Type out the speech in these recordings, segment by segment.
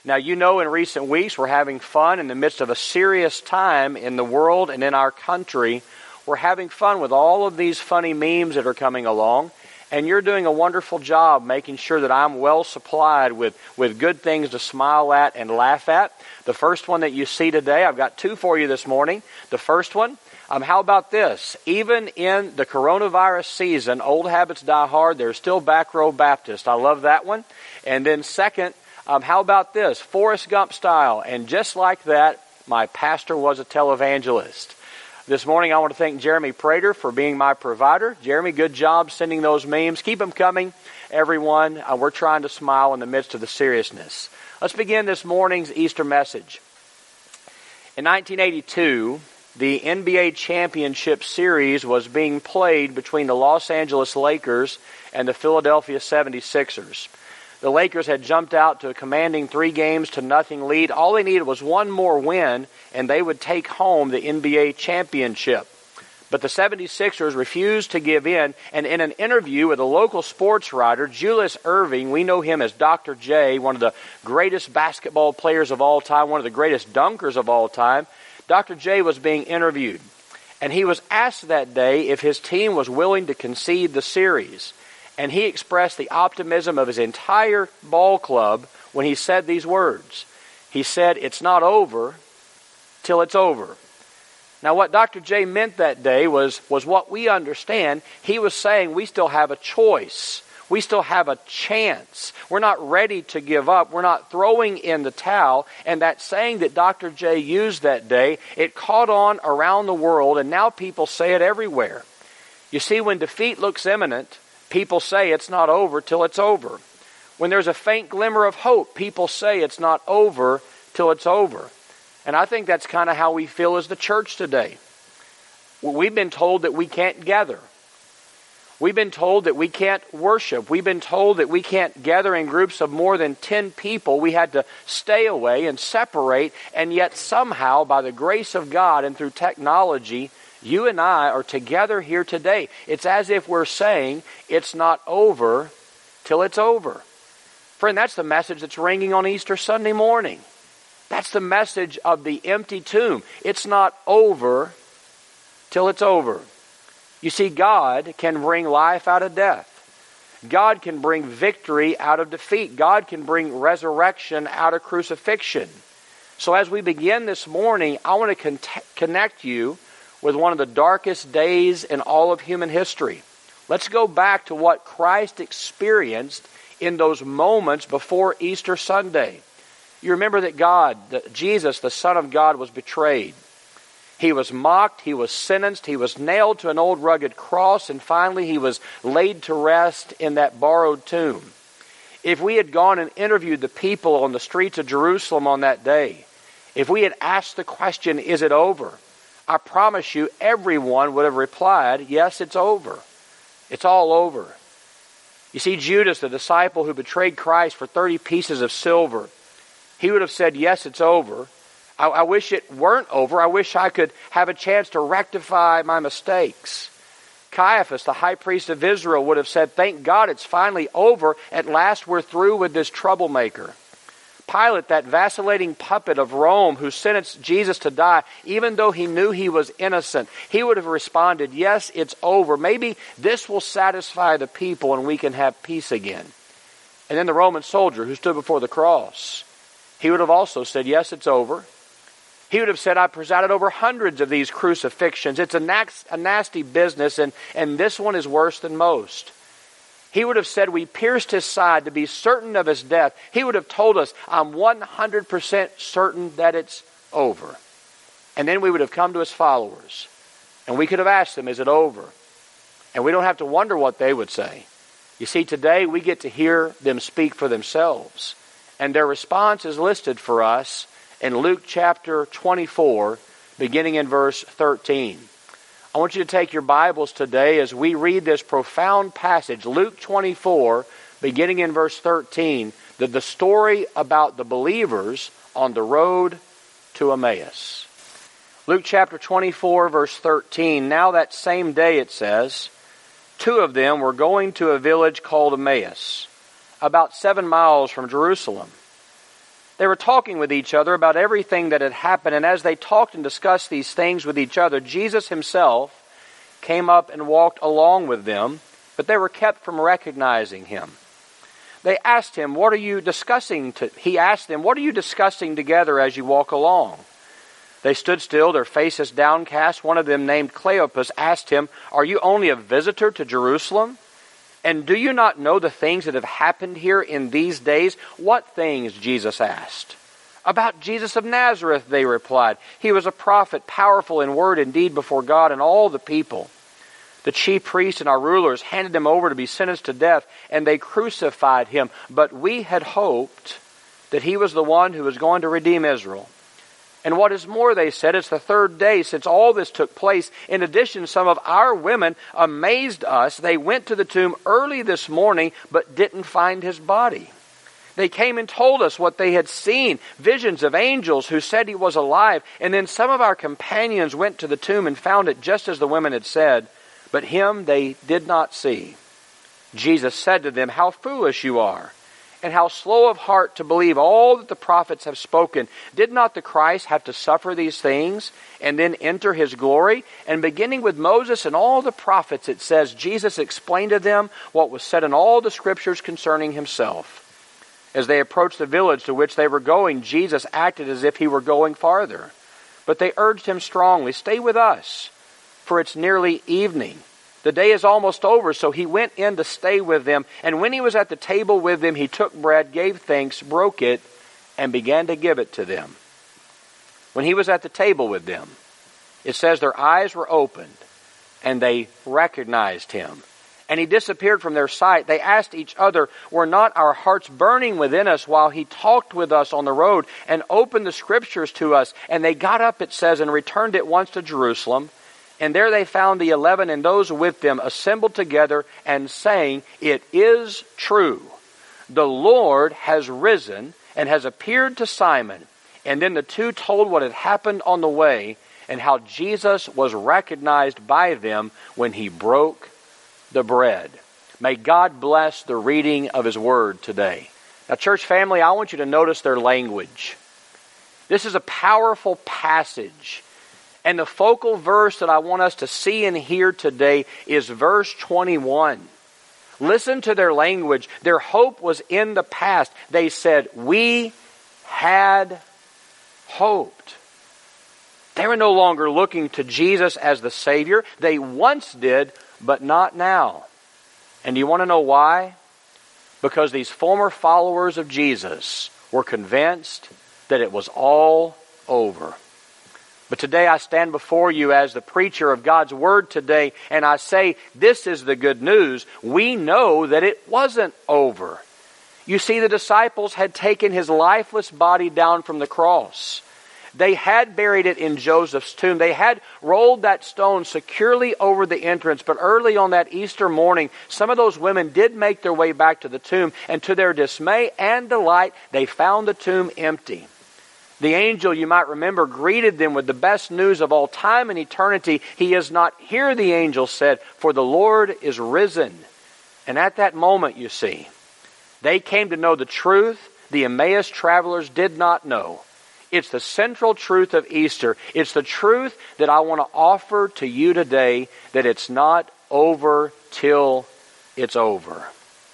Now, you know, in recent weeks, we're having fun in the midst of a serious time in the world and in our country. We're having fun with all of these funny memes that are coming along, and you're doing a wonderful job making sure that I'm well supplied with good things to smile at and laugh at. The first one that you see today, I've got two for you this morning. The first one, how about this? Even in the coronavirus season, old habits die hard. There's still Back Row Baptist. I love that one. And then second, how about this? Forrest Gump style. And just like that, my pastor was a televangelist. This morning, I want to thank Jeremy Prater for being my provider. Jeremy, good job sending those memes. Keep them coming, everyone. We're trying to smile in the midst of the seriousness. Let's begin this morning's Easter message. In 1982, the NBA Championship Series was being played between the Los Angeles Lakers and the Philadelphia 76ers. The Lakers had jumped out to a commanding 3-0 lead. All they needed was one more win, and they would take home the NBA championship. But the 76ers refused to give in, and in an interview with a local sports writer, Julius Erving, we know him as Dr. J, one of the greatest basketball players of all time, one of the greatest dunkers of all time, Dr. J was being interviewed. And he was asked that day if his team was willing to concede the series. And he expressed the optimism of his entire ball club when he said these words. He said, "It's not over till it's over." Now, what Dr. J meant that day was what we understand. He was saying we still have a choice. We still have a chance. We're not ready to give up. We're not throwing in the towel. And that saying that Dr. J used that day, it caught on around the world, and now people say it everywhere. You see, when defeat looks imminent, people say it's not over till it's over. When there's a faint glimmer of hope, people say it's not over till it's over. And I think that's kind of how we feel as the church today. We've been told that we can't gather. We've been told that we can't worship. We've been told that we can't gather in groups of more than 10 people. We had to stay away and separate, and yet somehow, by the grace of God and through technology, you and I are together here today. It's as if we're saying, it's not over till it's over. Friend, that's the message that's ringing on Easter Sunday morning. That's the message of the empty tomb. It's not over till it's over. You see, God can bring life out of death. God can bring victory out of defeat. God can bring resurrection out of crucifixion. So as we begin this morning, I want to connect you with one of the darkest days in all of human history. Let's go back to what Christ experienced in those moments before Easter Sunday. You remember that Jesus, the Son of God, was betrayed. He was mocked, he was sentenced, he was nailed to an old rugged cross, and finally he was laid to rest in that borrowed tomb. If we had gone and interviewed the people on the streets of Jerusalem on that day, if we had asked the question, is it over? I promise you, everyone would have replied, yes, it's over. It's all over. You see, Judas, the disciple who betrayed Christ for 30 pieces of silver, he would have said, yes, it's over. I wish it weren't over. I wish I could have a chance to rectify my mistakes. Caiaphas, the high priest of Israel, would have said, thank God it's finally over. At last we're through with this troublemaker. Pilate, that vacillating puppet of Rome who sentenced Jesus to die, even though he knew he was innocent, he would have responded, yes, it's over. Maybe this will satisfy the people and we can have peace again. And then the Roman soldier who stood before the cross, he would have also said, yes, it's over. He would have said, I presided over hundreds of these crucifixions. It's a nasty business, and this one is worse than most. He would have said, we pierced his side to be certain of his death. He would have told us, I'm 100% certain that it's over. And then we would have come to his followers, and we could have asked them, is it over? And we don't have to wonder what they would say. You see, today we get to hear them speak for themselves. And their response is listed for us in Luke chapter 24, beginning in verse 13. I want you to take your Bibles today as we read this profound passage, Luke 24, beginning in verse 13, the story about the believers on the road to Emmaus. Luke chapter 24, verse 13, now that same day, it says, 2 of them were going to a village called Emmaus, about 7 miles from Jerusalem. They were talking with each other about everything that had happened, and as they talked and discussed these things with each other, Jesus himself came up and walked along with them, but they were kept from recognizing him. They asked him, "What are you discussing?" He asked them, "What are you discussing together as you walk along?" They stood still, their faces downcast. One of them, named Cleopas, asked him, "Are you only a visitor to Jerusalem? And do you not know the things that have happened here in these days?" "What things?" Jesus asked. "About Jesus of Nazareth," they replied. "He was a prophet, powerful in word and deed before God and all the people. The chief priests and our rulers handed him over to be sentenced to death, and they crucified him. But we had hoped that he was the one who was going to redeem Israel. And what is more," they said, "it's the third day since all this took place. In addition, some of our women amazed us. They went to the tomb early this morning, but didn't find his body. They came and told us what they had seen, visions of angels who said he was alive. And then some of our companions went to the tomb and found it just as the women had said, but him they did not see." Jesus said to them, "How foolish you are, and how slow of heart to believe all that the prophets have spoken. Did not the Christ have to suffer these things and then enter his glory?" And beginning with Moses and all the prophets, it says, Jesus explained to them what was said in all the scriptures concerning himself. As they approached the village to which they were going, Jesus acted as if he were going farther. But they urged him strongly, "Stay with us, for it's nearly evening. The day is almost over." So he went in to stay with them. And when he was at the table with them, he took bread, gave thanks, broke it, and began to give it to them. When he was at the table with them, it says their eyes were opened, and they recognized him. And he disappeared from their sight. They asked each other, "Were not our hearts burning within us while he talked with us on the road and opened the scriptures to us?" And they got up, it says, and returned at once to Jerusalem. And there they found the 11 and those with them assembled together and saying, "It is true. The Lord has risen and has appeared to Simon." And then the two told what had happened on the way and how Jesus was recognized by them when he broke the bread. May God bless the reading of his word today. Now, church family, I want you to notice their language. This is a powerful passage. And the focal verse that I want us to see and hear today is verse 21. Listen to their language. Their hope was in the past. They said, "We had hoped." They were no longer looking to Jesus as the Savior. They once did, but not now. And do you want to know why? Because these former followers of Jesus were convinced that it was all over. But today I stand before you as the preacher of God's Word today, and I say, this is the good news. We know that it wasn't over. You see, the disciples had taken his lifeless body down from the cross. They had buried it in Joseph's tomb. They had rolled that stone securely over the entrance. But early on that Easter morning, some of those women did make their way back to the tomb. And to their dismay and delight, they found the tomb empty. The angel, you might remember, greeted them with the best news of all time and eternity. "He is not here," the angel said, "for the Lord is risen." And at that moment, you see, they came to know the truth the Emmaus travelers did not know. It's the central truth of Easter. It's the truth that I want to offer to you today, that it's not over till it's over.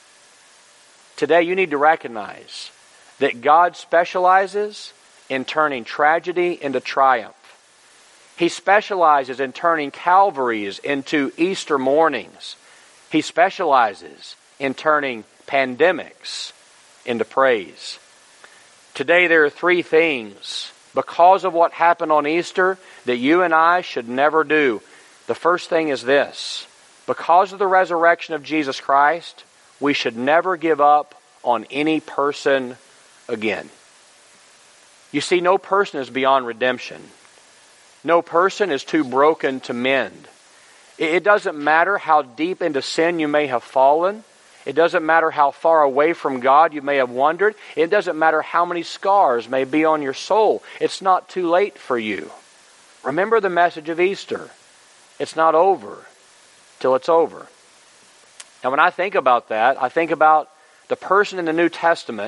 Today you need to recognize that God specializes in turning tragedy into triumph. He specializes in turning Calvaries into Easter mornings. He specializes in turning pandemics into praise. Today there are three things, because of what happened on Easter, that you and I should never do. The first thing is this: because of the resurrection of Jesus Christ, we should never give up on any person again. You see, no person is beyond redemption. No person is too broken to mend. It doesn't matter how deep into sin you may have fallen. It doesn't matter how far away from God you may have wandered. It doesn't matter how many scars may be on your soul. It's not too late for you. Remember the message of Easter. It's not over till it's over. Now when I think about that, I think about the person in the New Testament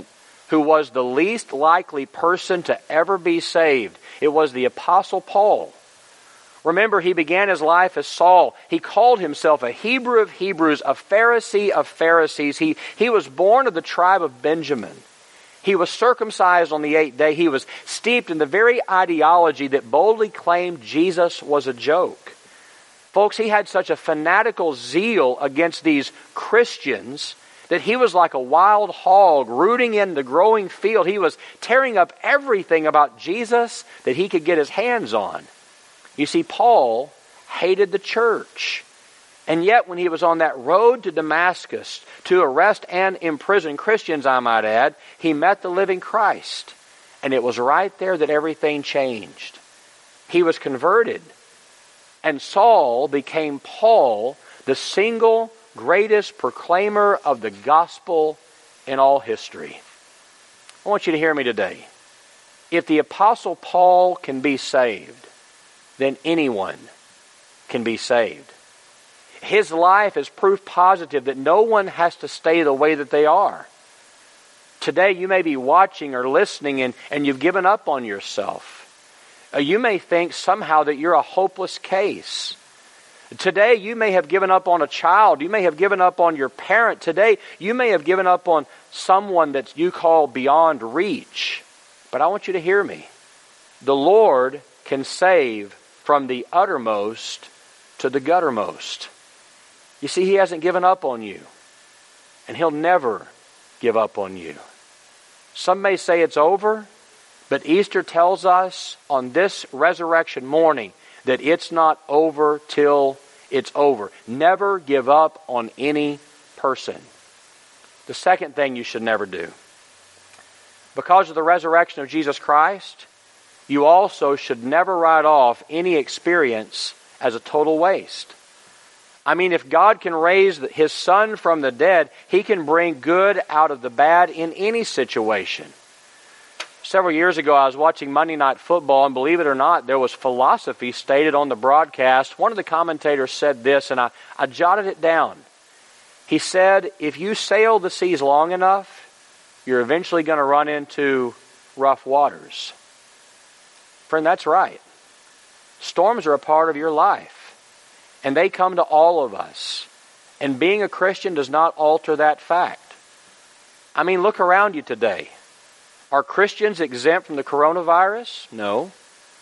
who was the least likely person to ever be saved. It was the Apostle Paul. Remember, he began his life as Saul. He called himself a Hebrew of Hebrews, a Pharisee of Pharisees. He was born of the tribe of Benjamin. He was circumcised on the 8th day. He was steeped in the very ideology that boldly claimed Jesus was a joke. Folks, he had such a fanatical zeal against these Christians that he was like a wild hog rooting in the growing field. He was tearing up everything about Jesus that he could get his hands on. You see, Paul hated the church. And yet when he was on that road to Damascus to arrest and imprison Christians, I might add, he met the living Christ. And it was right there that everything changed. He was converted. And Saul became Paul, the single greatest proclaimer of the gospel in all history. I want you to hear me today. If the Apostle Paul can be saved, then anyone can be saved. His life is proof positive that no one has to stay the way that they are. Today you may be watching or listening and you've given up on yourself. You may think somehow that you're a hopeless case. Today you may have given up on a child. You may have given up on your parent. Today you may have given up on someone that you call beyond reach. But I want you to hear me. The Lord can save from the uttermost to the guttermost. You see, He hasn't given up on you. And He'll never give up on you. Some may say it's over, but Easter tells us on this resurrection morning that it's not over till it's over. Never give up on any person. The second thing you should never do. Because of the resurrection of Jesus Christ, you also should never write off any experience as a total waste. I mean, if God can raise His Son from the dead, He can bring good out of the bad in any situation. Several years ago, I was watching Monday Night Football, and believe it or not, there was philosophy stated on the broadcast. One of the commentators said this, and I jotted it down. He said, if you sail the seas long enough, you're eventually going to run into rough waters. Friend, that's right. Storms are a part of your life. And they come to all of us. And being a Christian does not alter that fact. I mean, look around you today. Are Christians exempt from the coronavirus? No.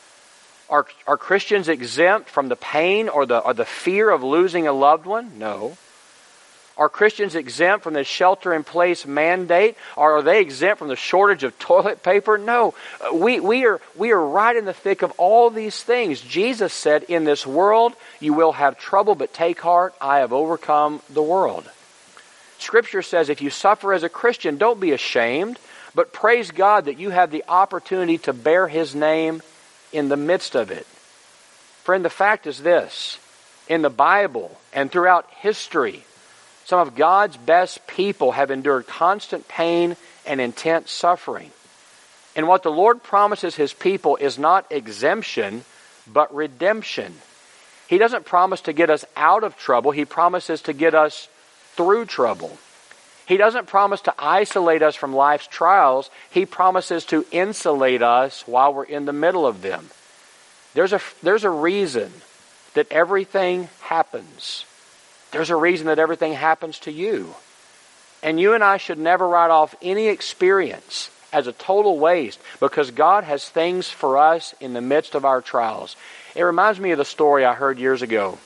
Are Christians exempt from the pain or the fear of losing a loved one? No. Are Christians exempt from the shelter-in-place mandate? Or are they exempt from the shortage of toilet paper? No. We are right in the thick of all these things. Jesus said, in this world you will have trouble, but take heart, I have overcome the world. Scripture says if you suffer as a Christian, don't be ashamed, but praise God that you have the opportunity to bear His name in the midst of it. Friend, the fact is this. In the Bible and throughout history, some of God's best people have endured constant pain and intense suffering. And what the Lord promises His people is not exemption, but redemption. He doesn't promise to get us out of trouble. He promises to get us through trouble. He doesn't promise to isolate us from life's trials. He promises to insulate us while we're in the middle of them. There's a reason that everything happens. There's a reason that everything happens to you. And you and I should never write off any experience as a total waste because God has things for us in the midst of our trials. It reminds me of the story I heard years ago.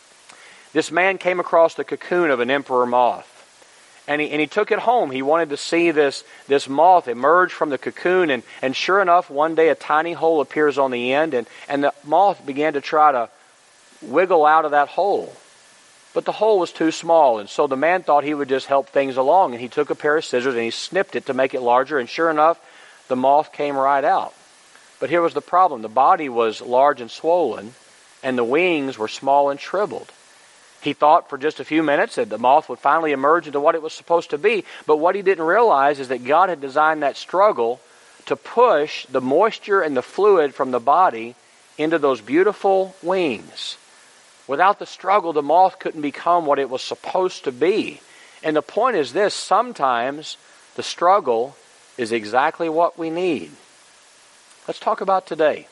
This man came across the cocoon of an emperor moth. And he took it home. He wanted to see this moth emerge from the cocoon. And sure enough, one day a tiny hole appears on the end. And the moth began to try to wiggle out of that hole. But the hole was too small, and so the man thought he would just help things along, and he took a pair of scissors and he snipped it to make it larger, and sure enough, the moth came right out. But here was the problem. The body was large and swollen, and the wings were small and shriveled. He thought for just a few minutes that the moth would finally emerge into what it was supposed to be, but what he didn't realize is that God had designed that struggle to push the moisture and the fluid from the body into those beautiful wings. Without the struggle, the moth couldn't become what it was supposed to be. And the point is this, sometimes the struggle is exactly what we need. Let's talk about today.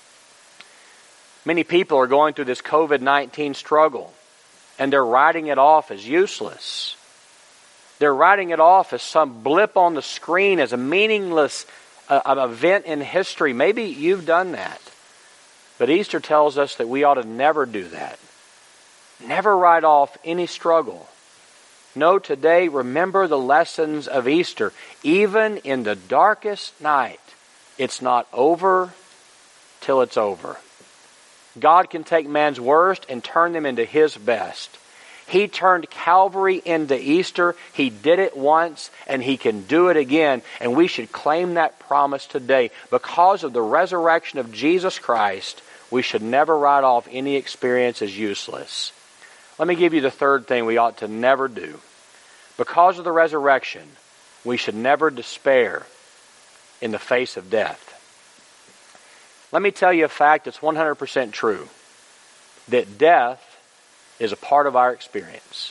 Many people are going through this COVID-19 struggle, and they're writing it off as useless. They're writing it off as some blip on the screen, as a meaningless event in history. Maybe you've done that. But Easter tells us that we ought to never do that. Never write off any struggle. No, today, remember the lessons of Easter. Even in the darkest night, it's not over till it's over. God can take man's worst and turn them into His best. He turned Calvary into Easter. He did it once, and He can do it again. And we should claim that promise today. Because of the resurrection of Jesus Christ, we should never write off any experience as useless. Let me give you the third thing we ought to never do. Because of the resurrection, we should never despair in the face of death. Let me tell you a fact that's 100% true. That death is a part of our experience.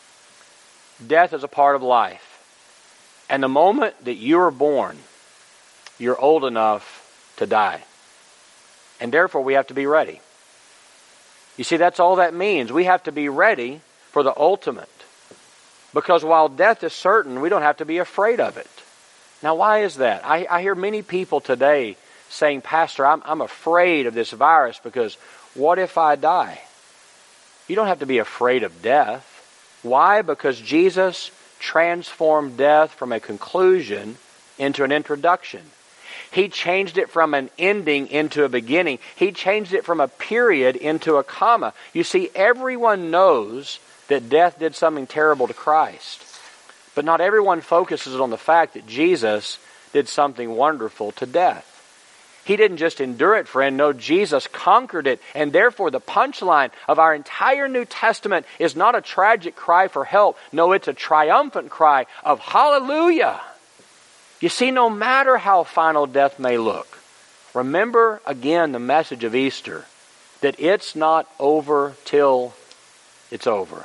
Death is a part of life. And the moment that you are born, you're old enough to die. And therefore we have to be ready. You see, that's all that means. We have to be ready for the ultimate. Because while death is certain, we don't have to be afraid of it. Now, why is that? I hear many people today saying, Pastor, I'm afraid of this virus because what if I die? You don't have to be afraid of death. Why? Because Jesus transformed death from a conclusion into an introduction. He changed it from an ending into a beginning. He changed it from a period into a comma. You see, everyone knows that death did something terrible to Christ. But not everyone focuses on the fact that Jesus did something wonderful to death. He didn't just endure it, friend. No, Jesus conquered it. And therefore, the punchline of our entire New Testament is not a tragic cry for help. No, it's a triumphant cry of hallelujah. You see, no matter how final death may look, remember again the message of Easter, that it's not over till it's over.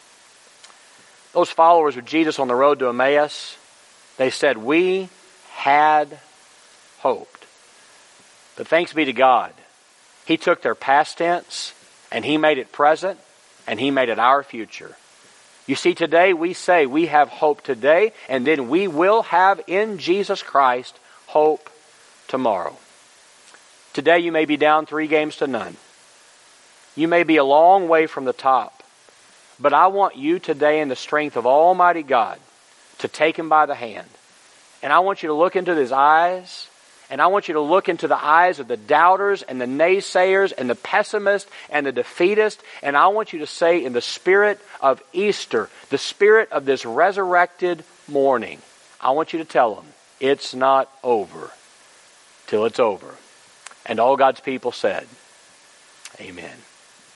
Those followers of Jesus on the road to Emmaus, they said, we had hoped. But thanks be to God, He took their past tense and He made it present and He made it our future. You see, today we say we have hope today, and then we will have in Jesus Christ hope tomorrow. Today you may be down 3 games to none. You may be a long way from the top. But I want you today in the strength of Almighty God to take Him by the hand. And I want you to look into His eyes. And I want you to look into the eyes of the doubters and the naysayers and the pessimists and the defeatists. And I want you to say, in the spirit of Easter, the spirit of this resurrected morning, I want you to tell them, it's not over till it's over. And all God's people said, Amen.